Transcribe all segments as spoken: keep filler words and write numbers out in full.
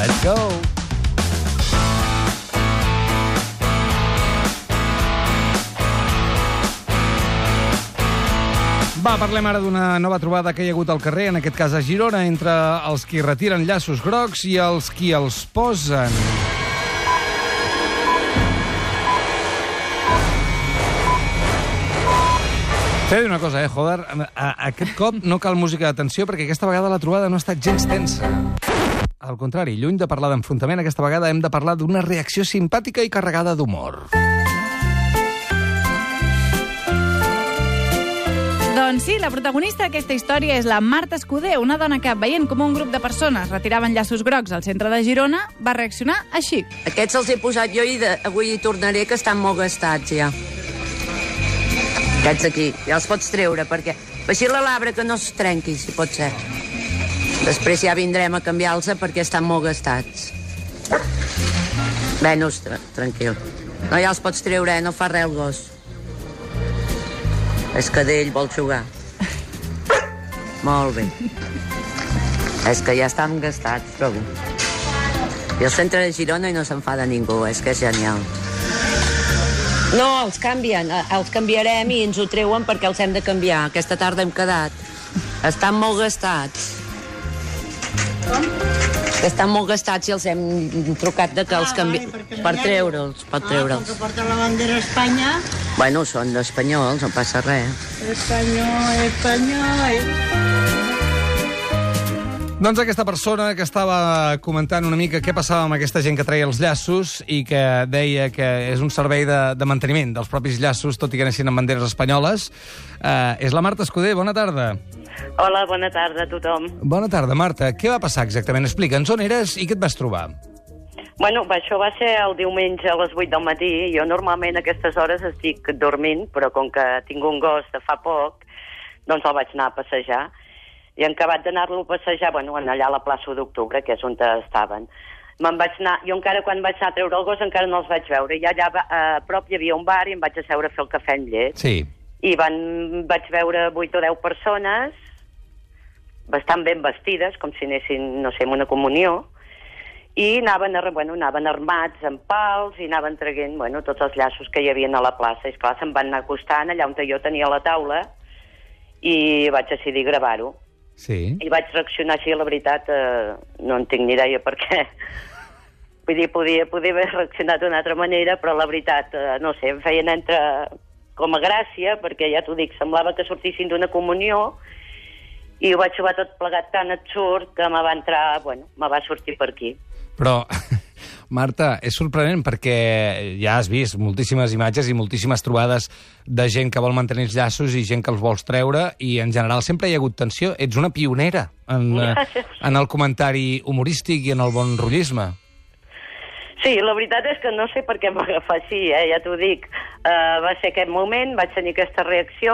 Let's go! Va, parlem ara d'una nova trobada que hi ha hagut al carrer, en aquest cas a Girona, entre els qui retiren llaços grocs i els qui els posen. T'he de dir una cosa, eh, joder, a, a aquest cop no cal música d'atenció perquè aquesta vegada la trobada no ha estat gens tensa. Al contrari, lluny de parlar d'enfrontament, aquesta vegada hem de parlar d'una reacció simpàtica i carregada d'humor. Doncs sí, la protagonista d'aquesta història és la Marta Escudé, una dona que, veient com un grup de persones retiraven llaços grocs al centre de Girona, va reaccionar així. Aquests els he posat jo i de, avui hi tornaré, que estan molt gastats ja. Aquests aquí, ja els pots treure, perquè així la l'arbre que no es trenqui, si pot ser. Després ja vindrem a canviar-los perquè estan molt gastats. Bé, no, tranquil. No, ja els pots treure, eh? No fa res el gos. És que d'ell vol jugar. Molt bé. És que ja estan gastats, trobo. I al centre de Girona i no s'enfada ningú, és que és genial. No, els canvien, els canviarem i ens ho treuen perquè els hem de canviar. Aquesta tarda hem quedat. Estan molt gastats. Com? Estan molt gastats i els hem trucat de que els canviem per treure'ls, per treure'ls. Ah, com que porta la bandera Espanya. Bueno, són espanyols, no passa res. Espanyol, espanyol. Doncs aquesta persona que estava comentant una mica què passava amb aquesta gent que treia els llaços i que deia que és un servei de, de manteniment dels propis llaços, tot i que anessin amb banderes espanyoles, eh, és la Marta Escudé. Bona tarda. Hola, bona tarda a tothom. Bona tarda, Marta. Què va passar exactament? Explica'ns on eres i què et vas trobar. Bueno, això va ser el diumenge a les vuit del matí. Jo normalment a aquestes hores estic dormint, però com que tinc un gos de fa poc, doncs el vaig anar a passejar. I en acabat d'anar-lo a passejar, bueno, allà a la plaça d'Octubre, que és on estaven. Me'n vaig anar, jo encara quan vaig anar a treure el gos encara no els vaig veure. I allà a prop hi havia un bar i em vaig asseure a fer el cafè amb llet. Sí. I van, vaig veure vuit o deu persones, bastant ben vestides, com si anessin, no sé, en una comunió, i anaven, bueno, anaven armats amb pals i anaven traient, bueno, tots els llaços que hi havia a la plaça. I esclar, se'm van anar acostant allà on jo tenia la taula i vaig decidir gravar-ho. Sí. I vaig reaccionar així, la veritat, eh, no en tinc ni idea per què. Vull dir, podia, podia haver reaccionat d'una altra manera, però la veritat, eh, no sé, em feien entre com a gràcia, perquè ja t'ho dic, semblava que sortissin d'una comunió, i ho vaig trobar tot plegat tan absurd que me va entrar, bueno, me va sortir per aquí. Però, Marta, és sorprenent perquè ja has vist moltíssimes imatges i moltíssimes trobades de gent que vol mantenir els llaços i gent que els vols treure i en general sempre hi ha hagut tensió. Ets una pionera en, en el comentari humorístic i en el bon rotllisme. Sí, la veritat és que no sé per què m'agafar així, eh? Ja t'ho dic. Uh, va ser aquest moment, vaig tenir aquesta reacció.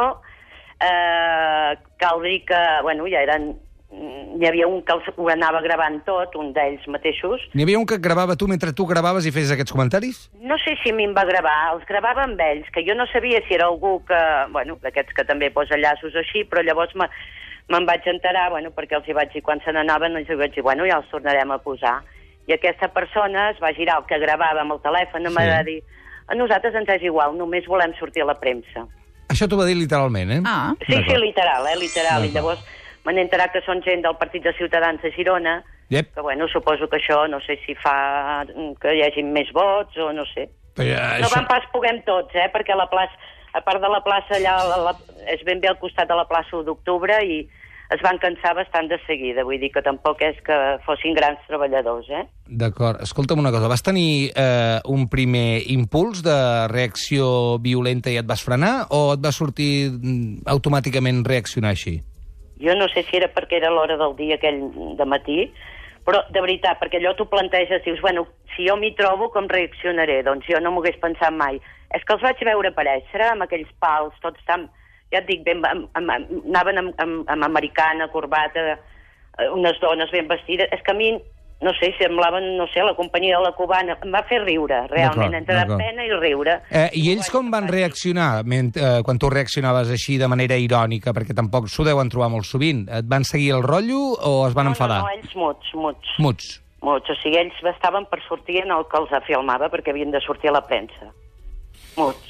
Uh, cal dir que, bueno, ja eren... Hi havia un que ho anava gravant tot, un d'ells mateixos. N'hi havia un que gravava tu mentre tu gravaves i feies aquests comentaris? No sé si a mi em va gravar, els gravava amb ells, que jo no sabia si era algú que, bueno, d'aquests que també posa llaços o així, però llavors me, me'n vaig enterar, bueno, perquè els hi vaig dir, quan se n'anaven, els hi vaig dir, bueno, ja els tornarem a posar. I aquesta persona es va girar, el que gravava amb el telèfon, em va dir, a nosaltres ens és igual, només volem sortir a la premsa. Això t'ho va dir literalment, eh? Ah. Sí, sí, literal, eh, literal, i llavors... M'han enterat que són gent del Partit dels Ciutadans de Girona, yep. Que, bueno, suposo que això, no sé si fa que hi hagi més vots o no sé. Però, uh, no això... van pas puguem tots, eh, perquè la plaça, a part de la plaça allà, la, la, és ben bé al costat de la plaça d'Octubre i es van cansar bastant de seguida, vull dir que tampoc és que fossin grans treballadors, eh? D'acord. Escolta'm una cosa, vas tenir eh, un primer impuls de reacció violenta i et vas frenar o et va sortir automàticament reaccionar així? Jo no sé si era perquè era l'hora del dia aquell de matí, però de veritat, perquè allò t'ho planteges, dius, bueno, si jo m'hi trobo, com reaccionaré? Doncs jo no m'ho hagués pensat mai. És que els vaig veure aparèixer amb aquells pals, tots tan, ja et dic, ben, amb, amb, anaven amb, amb, amb americana, corbata, unes dones ben vestides. És que a mi, no sé, semblaven, no sé, la companyia de la cubana. Em va fer riure, realment, entre pena i riure. Eh, I ells com van reaccionar eh, quan tu reaccionaves així de manera irònica? Perquè tampoc s'ho deuen trobar molt sovint. Et van seguir el rotllo o es van no, enfadar? No, no, ells muts, muts. Muts. Mots. O sigui, ells estaven per sortir en el que els filmava perquè havien de sortir a la premsa. Mots.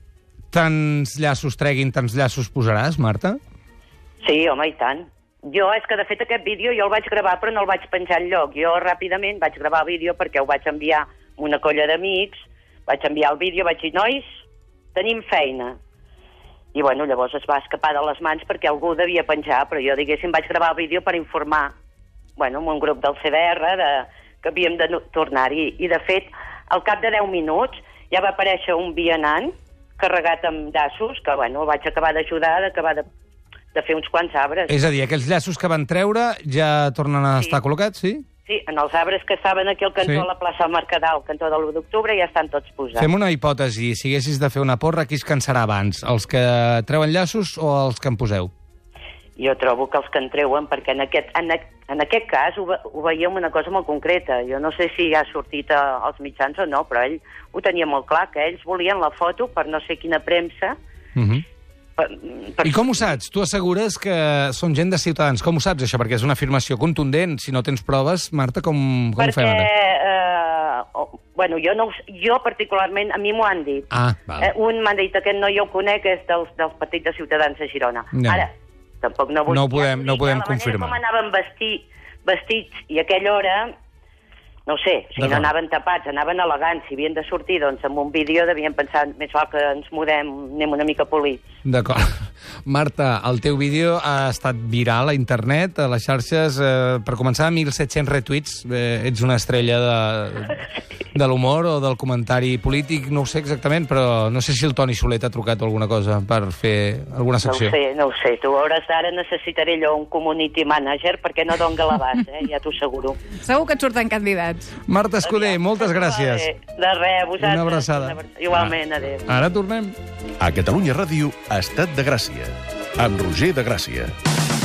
Tants llaços treguin, tants llaços posaràs, Marta? Sí, home, i tant. Jo, és que de fet aquest vídeo jo el vaig gravar però no el vaig penjar enlloc. Jo ràpidament vaig gravar el vídeo perquè ho vaig enviar a una colla d'amics, vaig enviar el vídeo, vaig dir, nois, tenim feina. I bueno, llavors es va escapar de les mans perquè algú devia penjar, però jo, diguéssim, vaig gravar el vídeo per informar, bueno, un grup del C D R de, que havíem de tornar-hi. I de fet, al cap de deu minuts ja va aparèixer un vianant carregat amb llaços, que bueno, el vaig acabar d'ajudar, d'acabar de, de fer uns quants arbres. És a dir, aquells llaços que van treure ja tornen a Sí. estar col·locats, sí? Sí, en els arbres que estaven aquí al cantó Sí. de la plaça del Mercadal, al cantó de l'u d'octubre, ja estan tots posats. Fem una hipòtesi. Si haguessis de fer una porra, qui es cansarà abans? Els que treuen llaços o els que en poseu? Jo trobo que els que en treuen, perquè en aquest, en, en aquest cas ho, ve- ho veiem una cosa molt concreta. Jo no sé si ha sortit a, als mitjans o no, però ell ho tenia molt clar, que ells volien la foto per no sé quina premsa. Uh -huh. Per, per... I com ho saps? Tu assegures que són gent de Ciutadans. Com ho saps, això? Perquè és una afirmació contundent. Si no tens proves, Marta, com, com ho fem Perquè, ara? eh, oh, bueno, jo, no, ho s- jo particularment, a mi m'ho han dit. Ah, val. Eh, un m'han dit, aquest noi jo el conec, és dels, dels partits de Ciutadans de Girona. No. Ara, tampoc no vull... No ho podem- ja t'ho no ho dic, podem la manera confirmar. com anaven vestir, vestits i a aquella hora, no ho sé, o sigui, no D'acord. anaven tapats, anaven elegants. Si havien de sortir, doncs, amb un vídeo devien pensar, més val que ens mudem, anem una mica polits. D'acord. Marta, el teu vídeo ha estat viral a internet, a les xarxes. Eh, per començar, mil set-cents retuits. Eh, ets una estrella de, de l'humor o del comentari polític. No ho sé exactament, però no sé si el Toni Soler t'ha trucat o alguna cosa per fer alguna No ho secció. sé, no ho sé. Tu a hores d'ara necessitaré allò un community manager perquè no dona l'abast, eh? Ja t'ho asseguro. Segur que et surten candidats. Marta Escudé, moltes gràcies. De res, a vosaltres. Una abraçada. Igualment, adéu. Ara tornem. A Catalunya Ràdio, Estat de Gràcia, amb Roger de Gràcia.